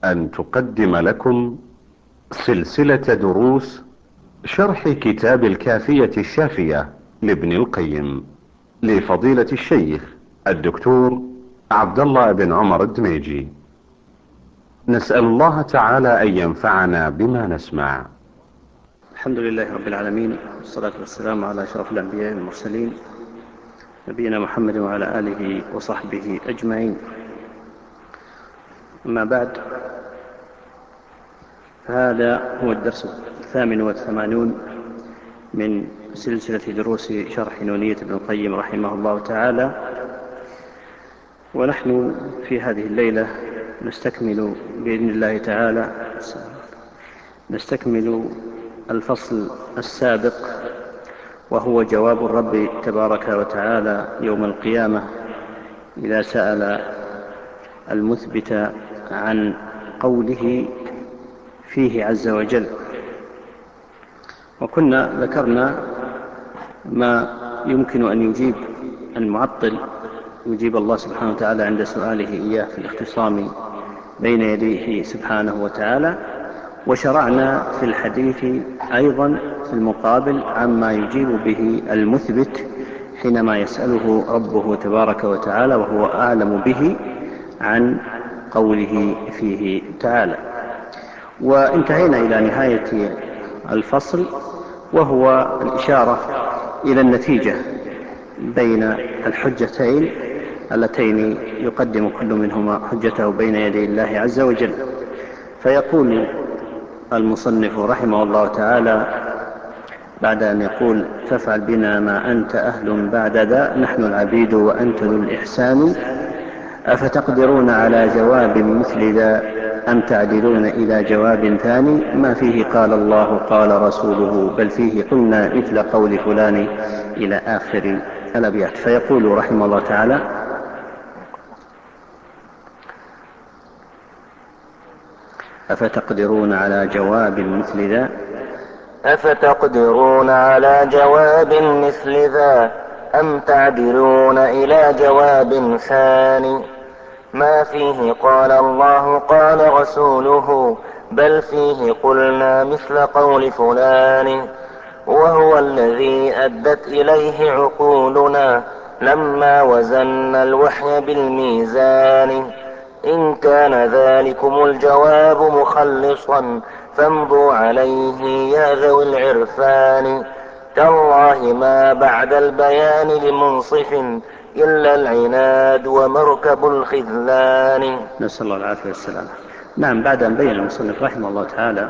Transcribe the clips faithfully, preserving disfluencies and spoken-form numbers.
أن تقدم لكم سلسلة دروس شرح كتاب الكافية الشافية لابن القيم لفضيلة الشيخ الدكتور عبد الله بن عمر الدميجي. نسأل الله تعالى أن ينفعنا بما نسمع. الحمد لله رب العالمين، والصلاة والسلام على أشرف الأنبياء والمرسلين نبينا محمد وعلى آله وصحبه أجمعين. أما بعد، فهذا هو الدرس الثامن والثمانون من سلسلة دروس شرح نونية ابن القيم رحمه الله تعالى، ونحن في هذه الليلة نستكمل بإذن الله تعالى نستكمل الفصل السابق، وهو جواب الرب تبارك وتعالى يوم القيامة إذا سأل المثبت عن قوله فيه عز وجل. وكنا ذكرنا ما يمكن أن يجيب المعطل يجيب الله سبحانه وتعالى عند سؤاله إياه في الاختصام بين يديه سبحانه وتعالى، وشرعنا في الحديث أيضا في المقابل عما يجيب به المثبت حينما يسأله ربه تبارك وتعالى وهو أعلم به عن قوله فيه تعالى. وانتهينا إلى نهاية الفصل، وهو الإشارة إلى النتيجة بين الحجتين اللتين يقدم كل منهما حجته بين يدي الله عز وجل. فيقول المصنف رحمه الله تعالى بعد أن يقول: فافعل بنا ما أنت أهل بعد ذا، نحن العبيد وأنت ذو الإحسان، أفتقدرون على جواب مثل ذا أم تعدلون إلى جواب ثاني، ما فيه قال الله قال رسوله بل فيه قلنا مثل قول فلان، إلى آخر الأبيات. فيقول رحمه الله تعالى: أفتقدرون على جواب مثل ذا أفتقدرون على جواب مثل ذا أم تعدلون إلى جواب ثاني، ما فيه قال الله قال رسوله بل فيه قلنا مثل قول فلان، وهو الذي أدت إليه عقولنا لما وزنا الوحي بالميزان. إن كان ذلكم الجواب مخلصا فامضوا عليه يا ذوي العرفان، تالله ما بعد البيان لمنصف إلا العناد ومركب الخذلان. نسأل الله العافية والسلامة. نعم، بعد أن بين المصنف رحمه الله تعالى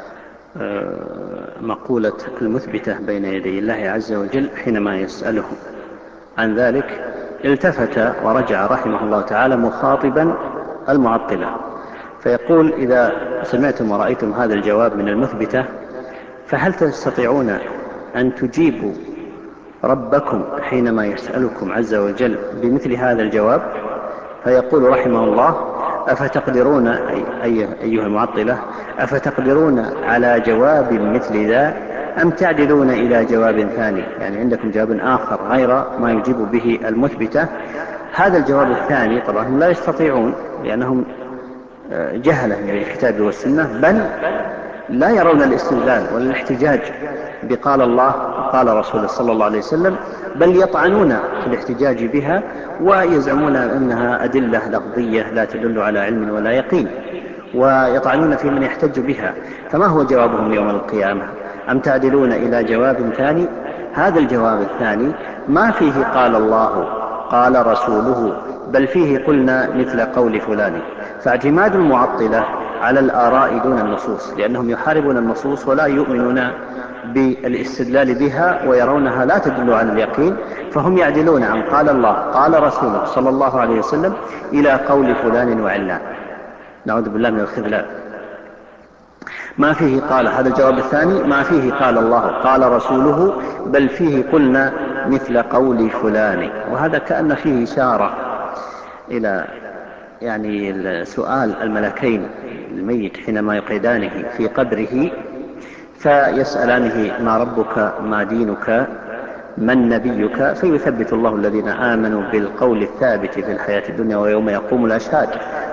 مقولة المثبتة بين يدي الله عز وجل حينما يسأله عن ذلك، التفت ورجع رحمه الله تعالى مخاطبا المعطلة، فيقول: إذا سمعتم ورأيتم هذا الجواب من المثبتة، فهل تستطيعون أن تجيبوا ربكم حينما يسألكم عز وجل بمثل هذا الجواب؟ فيقول رحمه الله: أفتقدرون أي أيها المعطلة أفتقدرون على جواب مثل ذا أم تعدلون إلى جواب ثاني؟ يعني عندكم جواب آخر غير ما يجيب به المثبتة. هذا الجواب الثاني طبعا هم لا يستطيعون، لأنهم جهلة بالكتاب والسنة، بل لا يرون الاستدلال ولا الاحتجاج بقال الله وقال رسوله صلى الله عليه وسلم، بل يطعنون في الاحتجاج بها ويزعمون أنها أدلة لفظية لا تدل على علم ولا يقين، ويطعنون في من يحتج بها. فما هو جوابهم يوم القيامة؟ أم تعدلون إلى جواب ثاني؟ هذا الجواب الثاني ما فيه قال الله قال رسوله بل فيه قلنا مثل قول فلان. فاعتماد المعطلة على الآراء دون النصوص، لأنهم يحاربون النصوص ولا يؤمنون بالاستدلال بها ويرونها لا تدل على اليقين، فهم يعدلون عن قال الله قال رسوله صلى الله عليه وسلم إلى قول فلان وعلان، نعوذ بالله من الخذلان. ما فيه قال هذا الجواب الثاني ما فيه قال الله قال رسوله بل فيه قلنا مثل قول فلان. وهذا كأن فيه إشارة إلى يعني سؤال الملكين الميت حينما يقعدانه في قبره فيسألانه: ما ربك ما دينك من نبيك؟ فيثبت الله الذين آمنوا بالقول الثابت في الحياة الدنيا ويوم يقوم الأشهاد.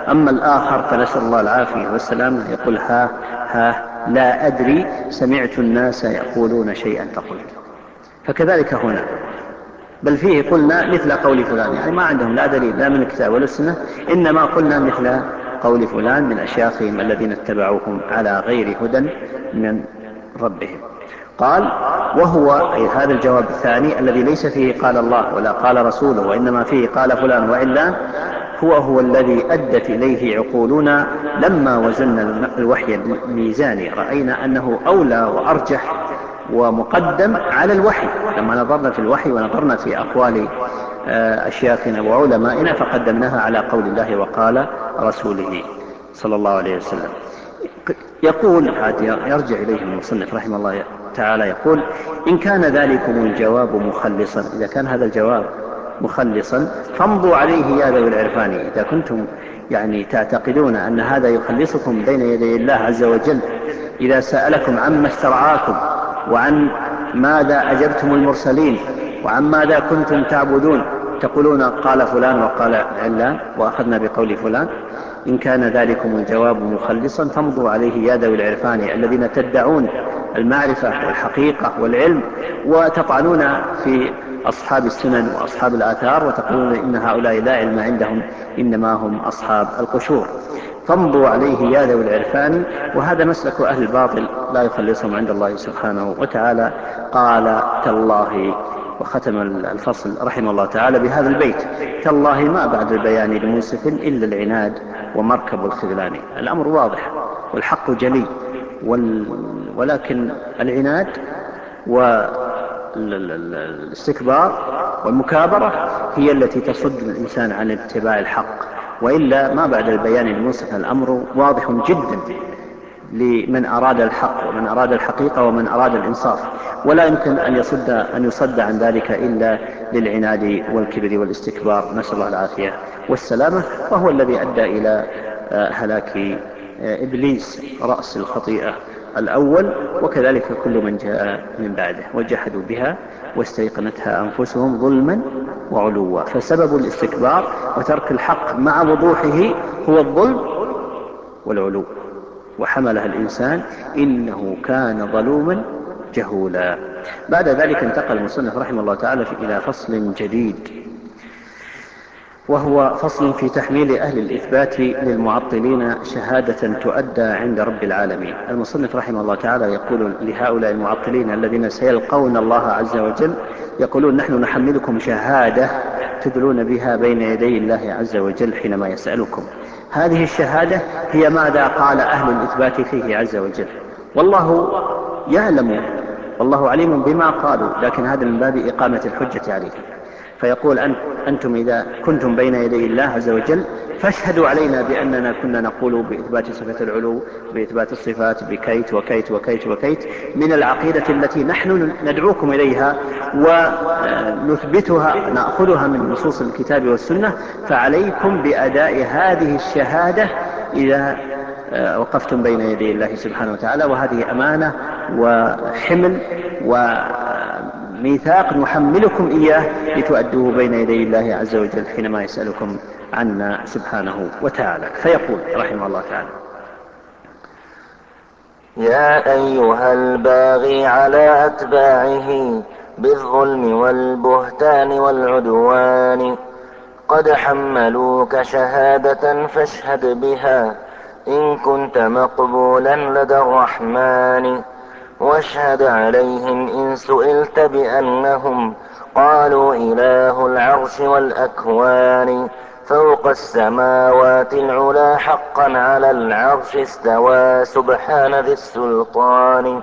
أما الآخر فنسأل الله العافية والسلام يقول ها ها لا أدري سمعت الناس يقولون شيئا فقلت. فكذلك هنا، بل فيه قلنا مثل قول فلان، يعني ما عندهم لا دليل لا من الكتاب ولا السنة، إنما قلنا مثل قول فلان من أشياخهم الذين اتبعوهم على غير هدى من ربهم. قال وهو أي هذا الجواب الثاني الذي ليس فيه قال الله ولا قال رسوله وإنما فيه قال فلان وعلان، هو هو الذي أدت إليه عقولنا لما وزنا الوحي الميزاني، رأينا أنه أولى وأرجح ومقدم على الوحي. لما نظرنا في الوحي ونظرنا في أقوال أشياخنا وعلمائنا فقدمناها على قول الله وقال رسوله صلى الله عليه وسلم. يقول يرجع إليه المصنف رحمه الله تعالى يقول إن كان ذلكم الجواب مخلصا، إذا كان هذا الجواب مخلصا فامضوا عليه يا ذوي العرفان. إذا كنتم يعني تعتقدون أن هذا يخلصكم بين يدي الله عز وجل إذا سألكم عما استرعاكم وعن ماذا أجبتم المرسلين وعن ماذا كنتم تعبدون تقولون قال فلان وقال علان وأخذنا بقول فلان، إن كان ذلكم الجواب مخلصا فامضوا عليه يا ذوي العرفان الذين تدعون المعرفة والحقيقة والعلم وتطعنون في أصحاب السنن وأصحاب الآثار وتقولون إن هؤلاء لا علم عندهم إنما هم أصحاب القشور. فامضوا عليه يا ذوي العرفان. وهذا مسلك أهل الباطل لا يخلصهم عند الله سبحانه وتعالى. قال تالله، وختم الفصل رحمه الله تعالى بهذا البيت: تالله ما بعد البيان لمنصف إلا العناد ومركب الخذلان. الأمر واضح والحق جلي، ولكن العناد والاستكبار والمكابرة هي التي تصد الإنسان عن اتباع الحق، وإلا ما بعد البيان لمنصف الأمر واضح جدا لمن أراد الحق ومن أراد الحقيقة ومن أراد الإنصاف، ولا يمكن أن يصد, أن يصد عن ذلك إلا للعناد والكبر والاستكبار، نسأل الله العافية والسلامة، وهو الذي أدى إلى هلاك إبليس رأس الخطيئة الأول، وكذلك كل من جاء من بعده. وجحدوا بها واستيقنتها أنفسهم ظلما وعلوا. فسبب الاستكبار وترك الحق مع وضوحه هو الظلم والعلو، وحملها الإنسان إنه كان ظلوما جهولا. بعد ذلك انتقل المصنف رحمه الله تعالى إلى فصل جديد، وهو فصل في تحميل أهل الإثبات للمعطلين شهادة تؤدى عند رب العالمين. المصنف رحمه الله تعالى يقول لهؤلاء المعطلين الذين سيلقون الله عز وجل، يقولون نحن نحملكم شهادة تدلون بها بين يدي الله عز وجل حينما يسألكم. هذه الشهادة هي ماذا قال أهل الإثبات فيه عز وجل، والله يعلم والله عليم بما قالوا، لكن هذا من باب إقامة الحجة عليه. فيقول أن أنتم إذا كنتم بين يدي الله عز وجل فاشهدوا علينا بأننا كنا نقول بإثبات صفة العلو، بإثبات الصفات، بكيت وكيت وكيت وكيت من العقيدة التي نحن ندعوكم إليها ونثبتها نأخذها من نصوص الكتاب والسنة. فعليكم بأداء هذه الشهادة إذا وقفتم بين يدي الله سبحانه وتعالى، وهذه أمانة وحمل وميثاق نحملكم إياه لتؤدوه بين يدي الله عز وجل حينما يسألكم عنا سبحانه وتعالى. فيقول رحمه الله تعالى: يا أيها الباغي على أتباعه بالظلم والبهتان والعدوان، قد حملوك شهادة فاشهد بها إن كنت مقبولا لدى الرحمن، واشهد عليهم إن سئلت بأنهم قالوا إله العرش والأكوان، فوق السماوات العلا حقا على العرش استوى سبحان ذي السلطان،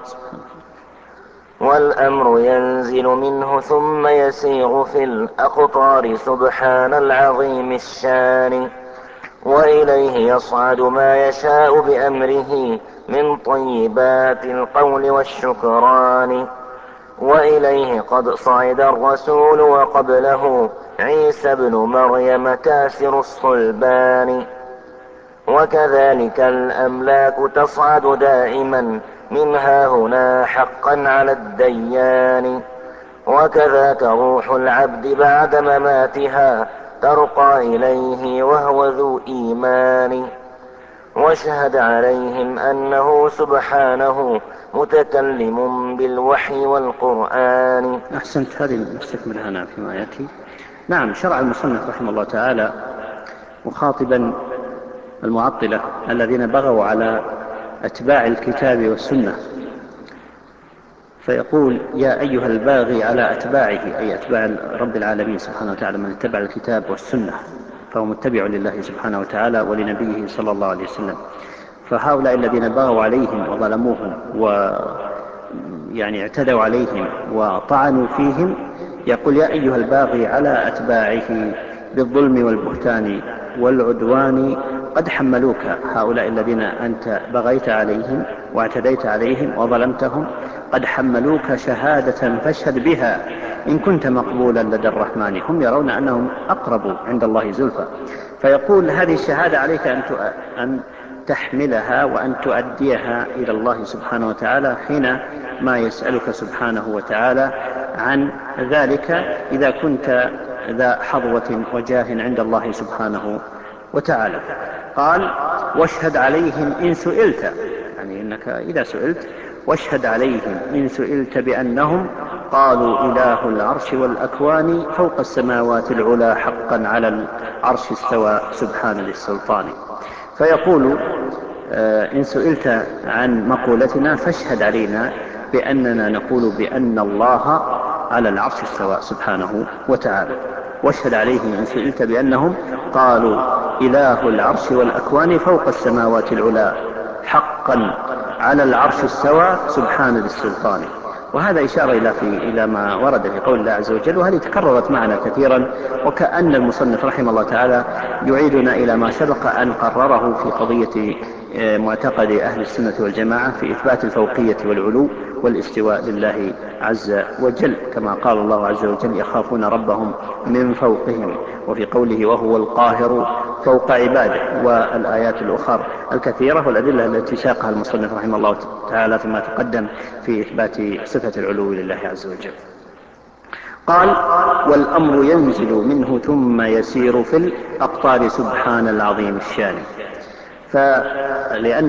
والأمر ينزل منه ثم يسير في الأقطار سبحان العظيم الشان، وإليه يصعد ما يشاء بأمره من طيبات القول والشكران، وإليه قد صعد الرسول وقبله عيسى بن مريم كاسر الصلبان، وكذلك الأملاك تصعد دائما منها هنا حقا على الديان، وكذاك روح العبد بعد مماتها ترقى إليه وهو ذو إيمان. واشهد عليهم أنه سبحانه متكلم بالوحي والقرآن. أحسنت، هذه نستكمل هنا فيما يأتي. نعم، شرع المصنف رحمه الله تعالى مخاطبا المعطلة الذين بغوا على أتباع الكتاب والسنة، فيقول: يا أيها الباغي على أتباعه، أي أتباع رب العالمين سبحانه وتعالى، من اتبع الكتاب والسنة فهو متبع لله سبحانه وتعالى ولنبيه صلى الله عليه وسلم. فهؤلاء الذين بغوا عليهم وظلموهم ويعني اعتدوا عليهم وطعنوا فيهم، يقول: يا أيها الباغي على أتباعه بالظلم والبهتان والعدوان قد حملوك. هؤلاء الذين أنت بغيت عليهم واعتديت عليهم وظلمتهم قد حملوك شهادة فاشهد بها إن كنت مقبولا لدى الرحمن. هم يرون أنهم أقرب عند الله زلفى، فيقول: هذه الشهادة عليك أن تحملها وأن تؤديها إلى الله سبحانه وتعالى حين ما يسألك سبحانه وتعالى عن ذلك، إذا كنت ذا حظوة وجاه عند الله سبحانه وتعالى. قال: واشهد عليهم إن سئلت، يعني إنك إذا سئلت واشهد عليهم إن سئلت بأنهم قالوا إله العرش والأكوان فوق السماوات العلا حقا على العرش استوى سبحان ذي السلطان. فيقول: آه إن سئلت عن مقولتنا فاشهد علينا بأننا نقول بأن الله على العرش استوى سبحانه وتعالى. واشهد عليهم إن سئلت بأنهم قالوا إله العرش والأكوان فوق السماوات العلا حقا على العرش استوى سبحان ذي السلطان. وهذا إشارة إلى, في إلى ما ورد في قول الله عز وجل، وهذه تكررت معنا كثيرا، وكأن المصنف رحمه الله تعالى يعيدنا إلى ما سبق أن قرره في قضية معتقد أهل السنة والجماعة في إثبات الفوقية والعلو والاستواء لله عز وجل، كما قال الله عز وجل: يخافون ربهم من فوقهم، وفي قوله: وهو القاهر فوق عباده، والآيات الأخرى الكثيرة والأدلة التي ساقها المصنف رحمه الله تعالى فيما تقدم في إثبات صفة العلو لله عز وجل. قال: والأمر ينزل منه ثم يسير في الأقطار سبحان العظيم الشان. فلأن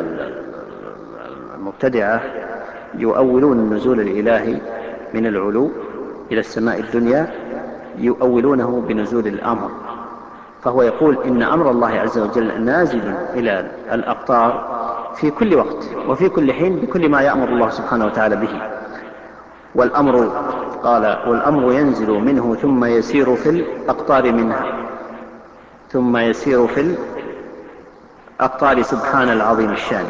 المبتدعة يؤولون النزول الإلهي من العلو إلى السماء الدنيا يؤولونه بنزول الأمر، فهو يقول إن أمر الله عز وجل نازل إلى الأقطار في كل وقت وفي كل حين بكل ما يأمر الله سبحانه وتعالى به. والأمر قال: والأمر ينزل منه ثم يسير في الأقطار منها ثم يسير في الأقطار سبحان العظيم الشان.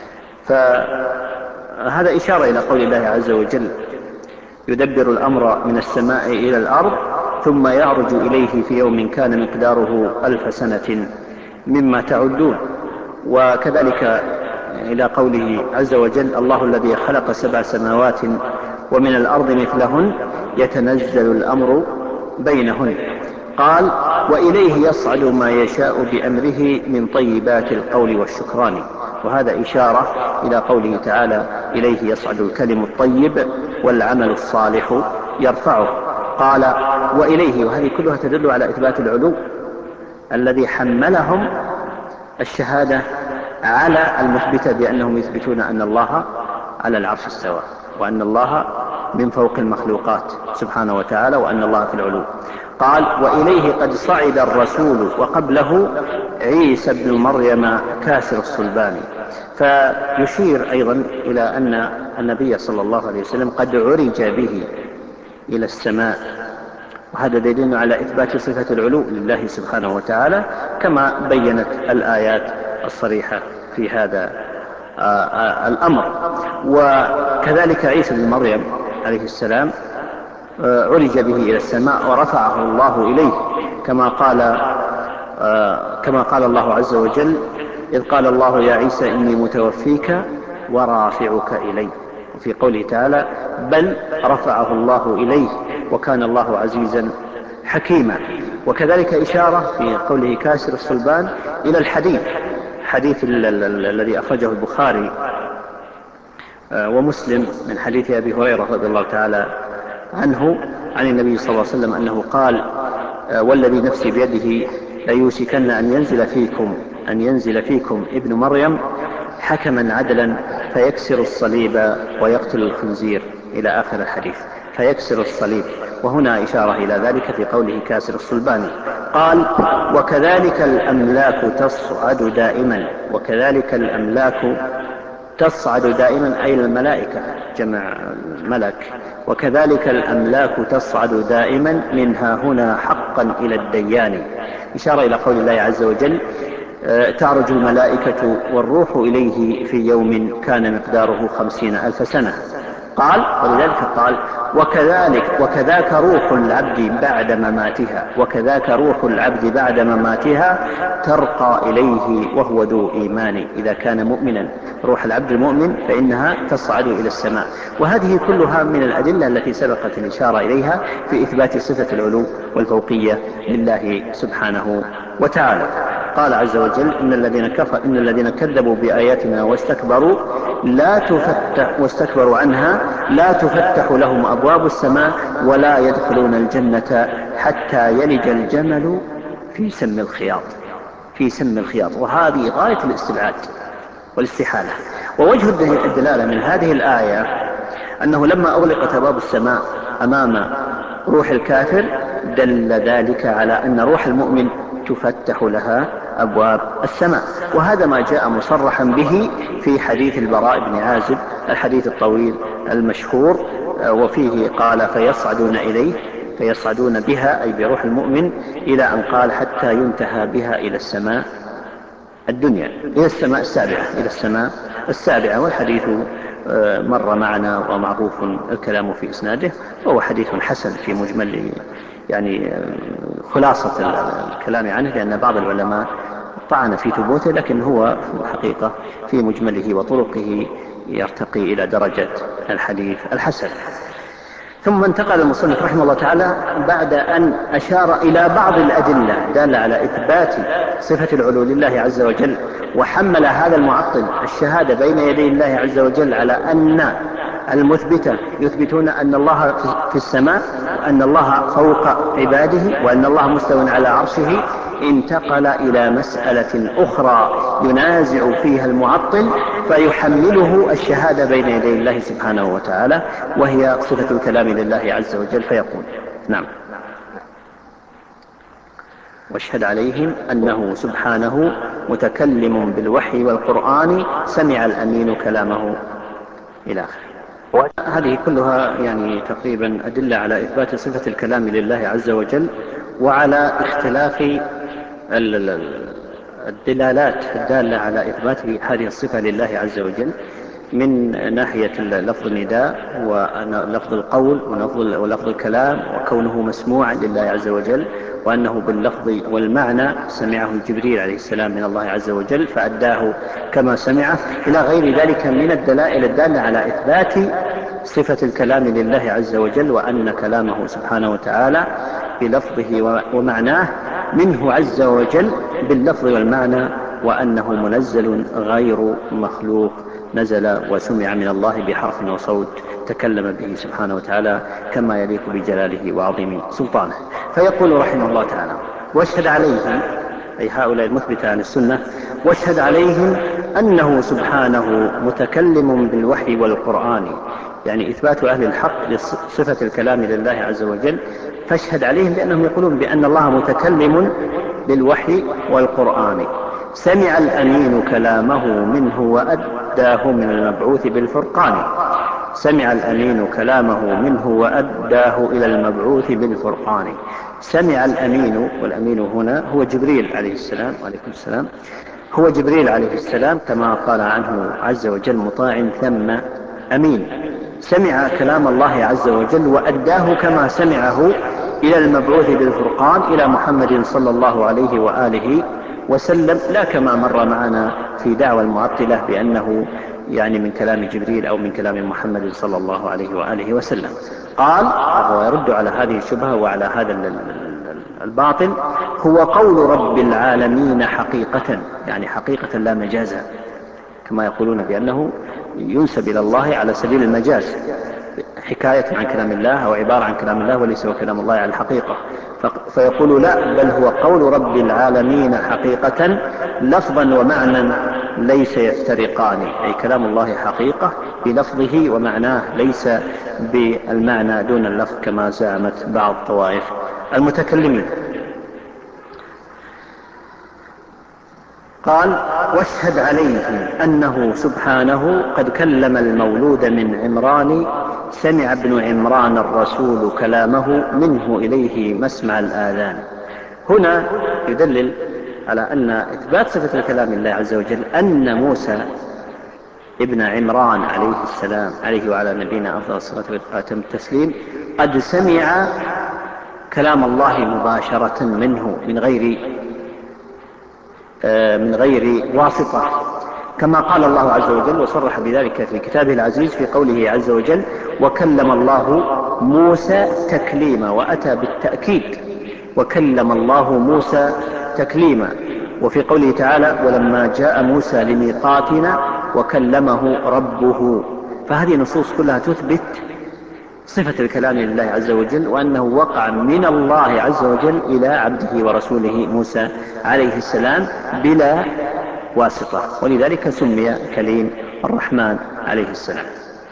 فهذا إشارة إلى قول الله عز وجل: يدبر الأمر من السماء إلى الأرض ثم يعرج إليه في يوم كان مقداره ألف سنة مما تعدون. وكذلك إلى قوله عز وجل: الله الذي خلق سبع سماوات ومن الأرض مثلهن يتنزل الأمر بينهن. قال: وإليه يصعد ما يشاء بأمره من طيبات القول والشكران. وهذا إشارة إلى قوله تعالى: إليه يصعد الكلم الطيب والعمل الصالح يرفعه. قال: وإليه، وهذه كلها تدل على إثبات العلو الذي حملهم الشهادة على المثبتة بأنهم يثبتون أن الله على العرش استوى، وأن الله من فوق المخلوقات سبحانه وتعالى، وأن الله في العلو. قال: وإليه قد صعد الرسول وقبله عيسى بن مريم كاسر الصلبان. فيشير أيضا إلى أن النبي صلى الله عليه وسلم قد عرج به إلى السماء، وهذا دليل على إثبات صفة العلو لله سبحانه وتعالى كما بينت الآيات الصريحة في هذا الأمر. وكذلك عيسى بن مريم عليه السلام عرج به إلى السماء ورفعه الله إليه، كما قال كما قال الله عز وجل: إذ قال الله يا عيسى إني متوفيك ورافعك إلي. وفي قوله تعالى: بل رفعه الله إليه وكان الله عزيزا حكيما. وكذلك إشارة في قوله كاسر الصلبان إلى الحديث حديث الذي أخرجه البخاري ومسلم من حديث أبي هريرة رضي الله تعالى عنه عن النبي صلى الله عليه وسلم أنه قال: والذي نفسي بيده ليوشكن أن ينزل فيكم أن ينزل فيكم ابن مريم حكما عدلا فيكسر الصليب ويقتل الخنزير إلى آخر الحديث. فيكسر الصليب، وهنا إشارة إلى ذلك في قوله كاسر الصلبان. قال: وكذلك الأملاك تصعد دائما. وكذلك الأملاك تصعد دائما أي الملائكة، جمع ملك. وكذلك الأملاك تصعد دائما منها هنا حقا إلى الديان، إشارة إلى قول الله عز وجل: تعرج الملائكة والروح إليه في يوم كان مقداره خمسين ألف سنة. قال ولذلك قال: وكذلك وكذاك روح العبد بعد مماتها. وكذاك روح العبد بعد مماتها ترقى إليه وهو ذو إيمان. إذا كان مؤمنا روح العبد المؤمن فإنها تصعد إلى السماء. وهذه كلها من الأدلة التي سبقت الإشارة إليها في إثبات صفة العلو والفوقية لله سبحانه وتعالى. قال عز وجل: إن الذين كفر إن الذين كذبوا بآياتنا واستكبروا لا تفتح واستكبروا عنها لا تفتح لهم أبواب السماء ولا يدخلون الجنة حتى يلج الجمل في سم الخياط. في سم الخياط، وهذه غاية الاستبعاد والاستحالة. ووجه الدلالة من هذه الآية أنه لما أغلقت أبواب السماء أمام روح الكافر دل ذلك على أن روح المؤمن تفتح لها أبواب السماء. وهذا ما جاء مصرحا به في حديث البراء بن عازب، الحديث الطويل المشهور، وفيه قال: فيصعدون إليه فيصعدون بها أي بروح المؤمن إلى أن قال: حتى ينتهى بها إلى السماء الدنيا، إلى السماء السابعة إلى السماء السابعة. والحديث مر معنا ومعروف الكلام في إسناده، وهو حديث حسن في مجمل يعني خلاصة الكلام عنه، لأن بعض العلماء طعن في ثبوته، لكن هو في الحقيقة في مجمله وطرقه يرتقي إلى درجة الحديث الحسن. ثم انتقل المصنف رحمه الله تعالى بعد أن أشار إلى بعض الأدلة دالة على إثبات صفة العلو لله عز وجل، وحمل هذا المعطل الشهادة بين يدي الله عز وجل على أن المثبتة يثبتون أن الله في السماء وأن الله فوق عباده وأن الله مستوى على عرشه. انتقل إلى مسألة أخرى ينازع فيها المعطل فيحمله الشهادة بين يدي الله سبحانه وتعالى، وهي صفة الكلام لله عز وجل. فيقول: نعم. واشهد عليهم أنه سبحانه متكلم بالوحي والقرآن سمع الأمين كلامه إلى آخره. هذه كلها يعني تقريبا أدلة على إثبات صفة الكلام لله عز وجل، وعلى اختلاف الدلالات الدالة على إثبات هذه الصفة لله عز وجل من ناحية لفظ النداء ولفظ القول ولفظ الكلام، وكونه مسموعا لله عز وجل، وأنه باللفظ والمعنى سمعه جبريل عليه السلام من الله عز وجل فأداه كما سمعه، إلى غير ذلك من الدلائل الدالة على إثبات صفة الكلام لله عز وجل، وأن كلامه سبحانه وتعالى بلفظه ومعناه منه عز وجل باللفظ والمعنى، وأنه منزل غير مخلوق نزل وسمع من الله بحرف وصوت تكلم به سبحانه وتعالى كما يليق بجلاله وعظيم سلطانه. فيقول رحمه الله تعالى: واشهد عليهم، أي هؤلاء المثبتة عن السنة، واشهد عليهم أنه سبحانه متكلم بالوحي والقرآن، يعني إثبات أهل الحق لصفة الكلام لله عز وجل. فاشهد عليهم بأنهم يقولون بأن الله متكلم بالوحي والقرآن. سمع الأمين كلامه منه وأداه من المبعوث بالفرقان. سمع الأمين كلامه منه وأداه إلى المبعوث بالفرقان. سمع الأمين، والأمين هنا هو جبريل عليه السلام وعليكم السلام، هو جبريل عليه السلام كما قال عنه عز وجل: مطاع ثم أمين. سمع كلام الله عز وجل وأداه كما سمعه إلى المبعوث بالفرقان إلى محمد صلى الله عليه وآله وسلم، لا كما مر معنا في دعوى المعطلة بأنه يعني من كلام جبريل أو من كلام محمد صلى الله عليه وآله وسلم. قال وهو يرد على هذه الشبهة وعلى هذا الباطل: هو قول رب العالمين حقيقة، يعني حقيقة لا مجازا، كما يقولون بأنه ينسب إلى الله على سبيل المجاز، حكاية عن كلام الله أو عبارة عن كلام الله وليس هو كلام الله على الحقيقة. فيقول لا، بل هو قول رب العالمين حقيقة لفظا ومعنى ليس يفترقان، أي كلام الله حقيقة بلفظه ومعناه ليس بالمعنى دون اللفظ كما زعمت بعض طوائف المتكلمين. قال واشهد عليه أنه سبحانه قد كلم المولود من عمران، سمع ابن عمران الرسول كلامه منه إليه مسمع الآذان. هنا يدلل على أن إثبات صفة الكلام الله عز وجل أن موسى ابن عمران عليه السلام عليه وعلى نبينا أفضل الصلاة وأتم التسليم قد سمع كلام الله مباشرة منه من غير من غير واسطة، كما قال الله عز وجل وصرح بذلك في كتابه العزيز في قوله عز وجل وكلم الله موسى تكليما، وأتى بالتأكيد وكلم الله موسى تكليما. وفي قوله تعالى ولما جاء موسى لميقاتنا وكلمه ربه. فهذه نصوص كلها تثبت صفة الكلام لله عز وجل، وأنه وقع من الله عز وجل إلى عبده ورسوله موسى عليه السلام بلا واسطة، ولذلك سمي كليم الرحمن عليه السلام.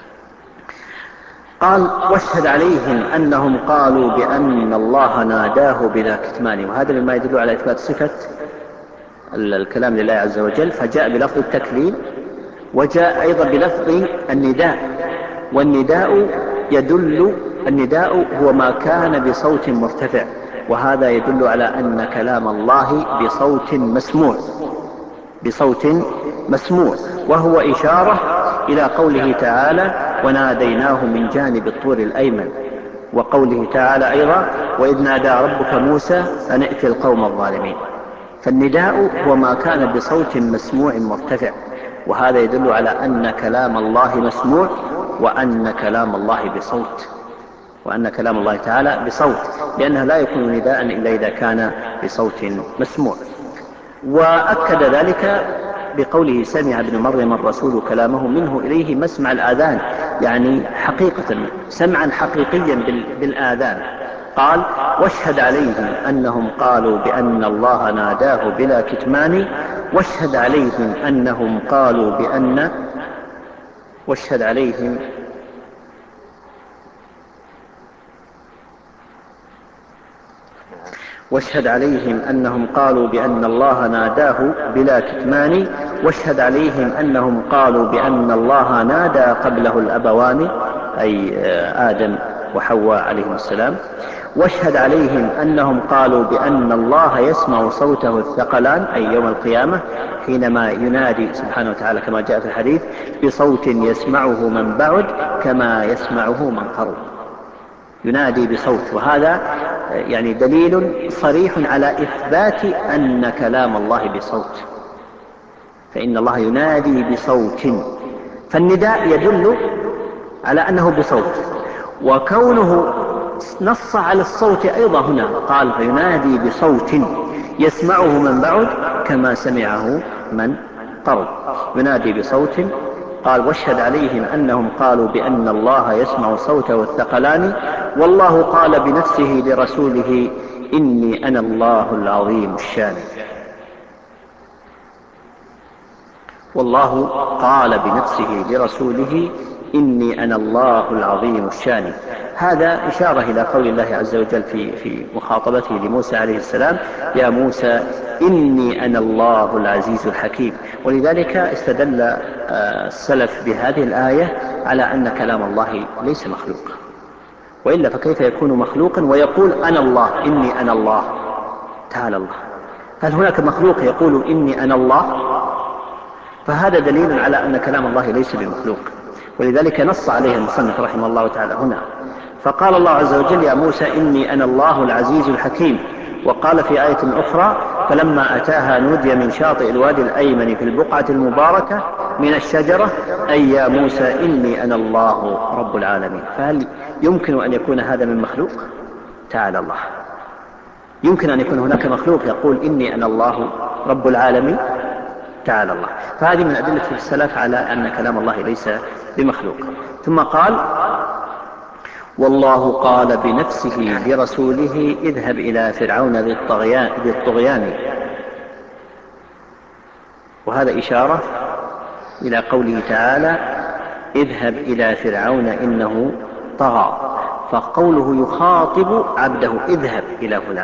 قال واشهد عليهم أنهم قالوا بأن الله ناداه بلا كتمان، وهذا مما يدل على إثبات صفة الكلام لله عز وجل، فجاء بلفظ التكليم وجاء أيضا بلفظ النداء، والنداء يدل النداء هو ما كان بصوت مرتفع، وهذا يدل على أن كلام الله بصوت مسموع بصوت مسموع وهو إشارة إلى قوله تعالى وناديناه من جانب الطور الأيمن، وقوله تعالى أيضا وإذ نادى ربك موسى أن ائت القوم الظالمين. فالنداء هو ما كان بصوت مسموع مرتفع، وهذا يدل على أن كلام الله مسموع، وأن كلام الله بصوت وأن كلام الله تعالى بصوت، لأنه لا يكون نداء إلا إذا كان بصوت مسموع. وأكد ذلك بقوله سمع ابن مريم الرسول كلامه منه إليه مسمع الآذان، يعني حقيقة سمعا حقيقيا بالآذان. قال واشهد عليهم أنهم قالوا بأن الله ناداه بلا كتمان، واشهد عليهم أنهم قالوا بأن واشهد عليهم واشهد عليهم أنهم قالوا بأن الله ناداه بلا كتمان، واشهد عليهم أنهم قالوا بأن الله نادى قبله الأبوان أي آدم وحواء عليهم السلام، واشهد عليهم أنهم قالوا بأن الله يسمع صوته الثقلان أي يوم القيامة حينما ينادي سبحانه وتعالى كما جاء في الحديث بصوت يسمعه من بعد كما يسمعه من قرب، ينادي بصوت. وهذا يعني دليل صريح على إثبات أن كلام الله بصوت، فإن الله ينادي بصوت، فالنداء يدل على أنه بصوت، وكونه نص على الصوت أيضا هنا قال فينادي بصوت يسمعه من بعد كما سمعه من قرب، ينادي بصوت. قال واشهد عليهم أنهم قالوا بأن الله يسمع صوته الثقلان، والله قال بنفسه لرسوله إني أنا الله العظيم الشان. والله قال بنفسه لرسوله إني أنا الله العظيم الشان. هذا إشارة إلى قول الله عز وجل في, في مخاطبته لموسى عليه السلام يا موسى إني أنا الله العزيز الحكيم. ولذلك استدل السلف بهذه الآية على أن كلام الله ليس مخلوق، وإلا فكيف يكون مخلوقا ويقول أنا الله إني أنا الله تعالى الله؟ هل هناك مخلوق يقول إني أنا الله؟ فهذا دليل على أن كلام الله ليس بمخلوق، ولذلك نص عليه المصنف رحمه الله تعالى هنا. فقال الله عز وجل يا موسى إني أنا الله العزيز الحكيم. وقال في آية أخرى فلما أتاها نودي من شاطئ الوادي الأيمن في البقعة المباركة من الشجرة أي يا موسى إني أنا الله رب العالمين. فهل يمكن أن يكون هذا من مخلوق؟ تعالى الله. يمكن أن يكون هناك مخلوق يقول إني أنا الله رب العالمين؟ تعالى الله. فهذه من أدلة السلف على أن كلام الله ليس بمخلوق. ثم قال والله قال بنفسه لرسوله اذهب إلى فرعون ذي الطغيان, ذي الطغيان. وهذا إشارة إلى قوله تعالى اذهب إلى فرعون إنه طغى، فقوله يخاطب عبده اذهب إلى فلان،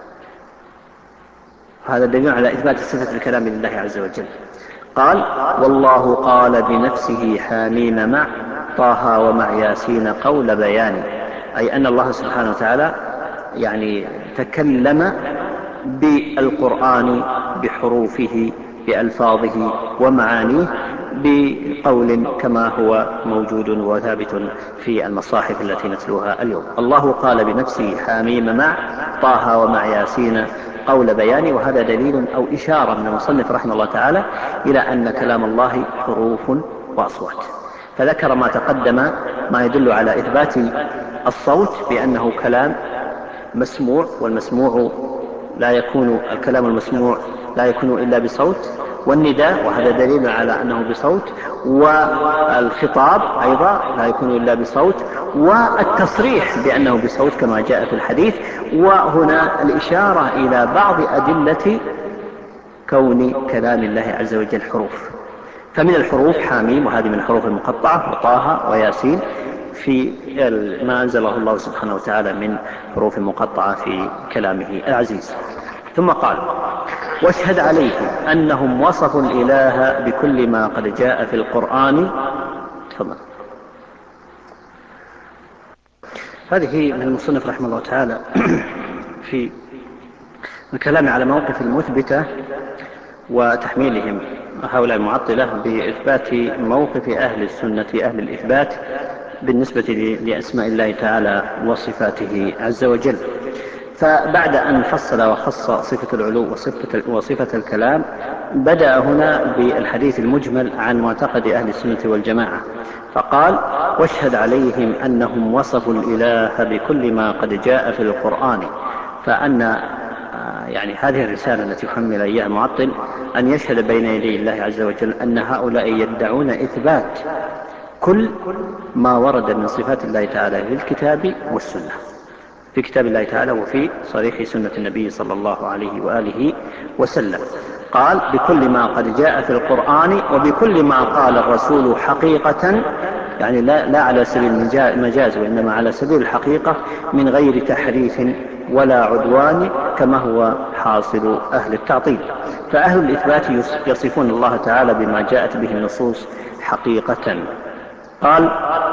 هذا دليل على إثبات صفة الكلام لله عز وجل. قال والله قال بنفسه حاميم مع طه ومع ياسين قول بيان، أي أن الله سبحانه وتعالى يعني تكلم بالقرآن بحروفه بألفاظه ومعانيه بقول كما هو موجود وثابت في المصاحف التي نتلوها اليوم. الله قال بنفسه حاميم مع طه ومع ياسين قول بيان، وهذا دليل أو إشارة من المصنف رحمه الله تعالى إلى أن كلام الله حروف وأصوات، فذكر ما تقدم ما يدل على إثبات الصوت بأنه كلام مسموع، والمسموع لا يكون الكلام المسموع لا يكون إلا بصوت، والنداء وهذا دليل على أنه بصوت، والخطاب أيضا لا يكون إلا بصوت، والتصريح بأنه بصوت كما جاء في الحديث. وهنا الإشارة إلى بعض أدلة كون كلام الله عز وجل حروف، فمن الحروف حاميم وهذه من الحروف المقطعة، وطه وياسين في ما أنزله الله سبحانه وتعالى من حروف مقطعة في كلامه العزيز. ثم قال واشهد عليهم أنهم وصفوا الإله بكل ما قد جاء في القرآن. تفضل. هذه من المصنف رحمه الله تعالى في الكلام على موقف المثبتة وتحميلهم هؤلاء المعطلة بإثبات موقف أهل السنة أهل الإثبات بالنسبة لأسماء الله تعالى وصفاته عز وجل. فبعد أن فصل وخص صفة العلو وصفة, وصفة الكلام، بدأ هنا بالحديث المجمل عن معتقد أهل السنة والجماعة، فقال واشهد عليهم أنهم وصفوا الإله بكل ما قد جاء في القرآن. فأن يعني هذه الرسالة التي حمل إياها المعطل أن يشهد بين يدي الله عز وجل أن هؤلاء يدعون إثبات كل ما ورد من صفات الله تعالى في الكتاب والسنة، في كتاب الله تعالى وفي صريح سنة النبي صلى الله عليه وآله وسلم. قال بكل ما قد جاء في القرآن وبكل ما قال الرسول حقيقة، يعني لا, لا على سبيل المجاز وإنما على سبيل الحقيقة من غير تحريف ولا عدوان كما هو حاصل أهل التعطيل. فأهل الإثبات يصفون الله تعالى بما جاءت به النصوص حقيقة. قال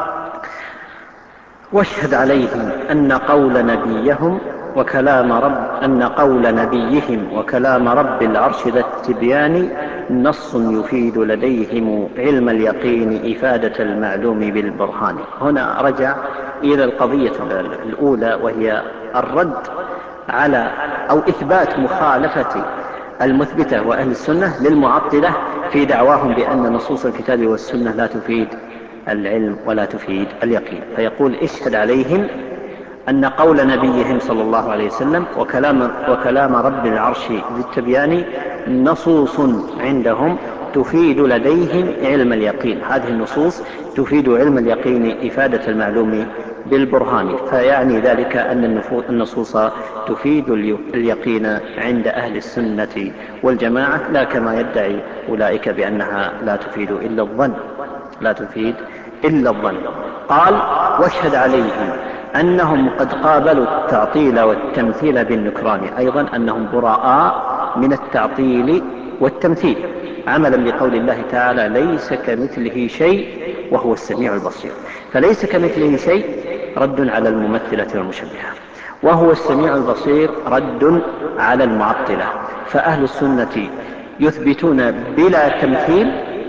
واشهد عليهم أن قول نبيهم وكلام رب أن قول نبيهم وكلام رب العرش ذا التبيان نص يفيد لديهم علم اليقين إفادة المعلوم بالبرهان. هنا رجع إلى القضية الأولى وهي الرد على أو إثبات مخالفة المثبتة وأهل السنة للمعطلة في دعواهم بأن نصوص الكتاب والسنة لا تفيد العلم ولا تفيد اليقين. فيقول اشهد عليهم أن قول نبيهم صلى الله عليه وسلم وكلام, وكلام رب العرش ذي التبيان نصوص عندهم تفيد لديهم علم اليقين. هذه النصوص تفيد علم اليقين إفادة المعلوم بالبرهان، فيعني ذلك أن النصوص تفيد اليقين عند أهل السنة والجماعة، لا كما يدعي أولئك بأنها لا تفيد إلا الظن لا تفيد إلا الظن. قال واشهد عليهم أنهم قد قابلوا التعطيل والتمثيل بالنكران، أيضا أنهم براء من التعطيل والتمثيل عملا بقول الله تعالى ليس كمثله شيء وهو السميع البصير. فليس كمثله شيء رد على الممثلة والمشبهة، وهو السميع البصير رد على المعطلة. فأهل السنة يثبتون بلا تمثيل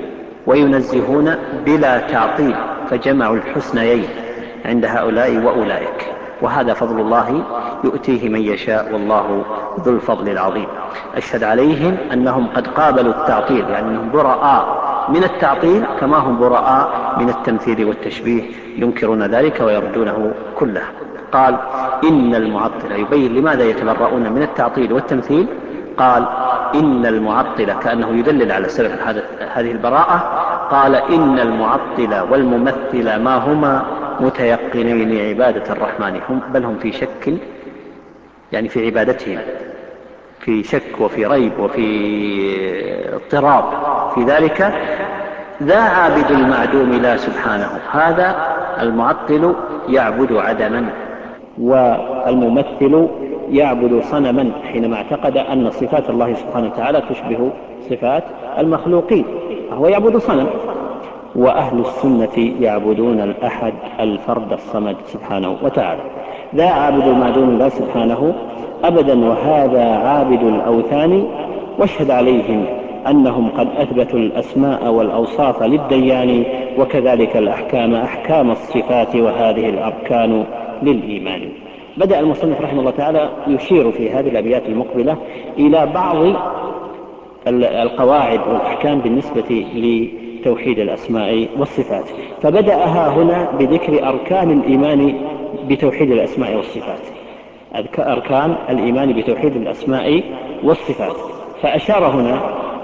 وينزهون بلا تعطيل، فجمعوا الحسنيين عند هؤلاء وأولئك، وهذا فضل الله يؤتيه من يشاء والله ذو الفضل العظيم. أشهد عليهم أنهم قد قابلوا التعطيل، يعني أنهم براء من التعطيل كما هم براء من التمثيل والتشبيه، ينكرون ذلك ويردونه كله. قال إن المعطل، يبين لماذا يتبرؤون من التعطيل والتمثيل. قال إن المعطل، كأنه يدلل على سبب هذه البراءة، قال إن المعطل والممثل ما هما متيقنين عبادة الرحمن، هم بل هم في شك، يعني في عبادتهم في شك وفي ريب وفي اضطراب في ذلك. ذا عابد المعدوم لا سبحانه، هذا المعطل يعبد عدما، والممثل يعبد صنما حينما اعتقد أن صفات الله سبحانه وتعالى تشبه صفات المخلوقين، فهو يعبد صنم. وأهل السنة يعبدون الأحد الفرد الصمد سبحانه وتعالى. ذا عابد المعدوم لا سبحانه أبدا، وهذا عابد الأوثان، واشهد عليهم أنهم قد أثبتوا الأسماء والأوصاف للديان، وكذلك الأحكام أحكام الصفات، وهذه الأركان للإيمان. بدأ المصنف رحمه الله تعالى يشير في هذه الأبيات المقبلة إلى بعض القواعد والأحكام بالنسبة لتوحيد الأسماء والصفات، فبدأها هنا بذكر أركان الإيمان بتوحيد الأسماء والصفات، أركان الإيمان بتوحيد الأسماء والصفات. فأشار هنا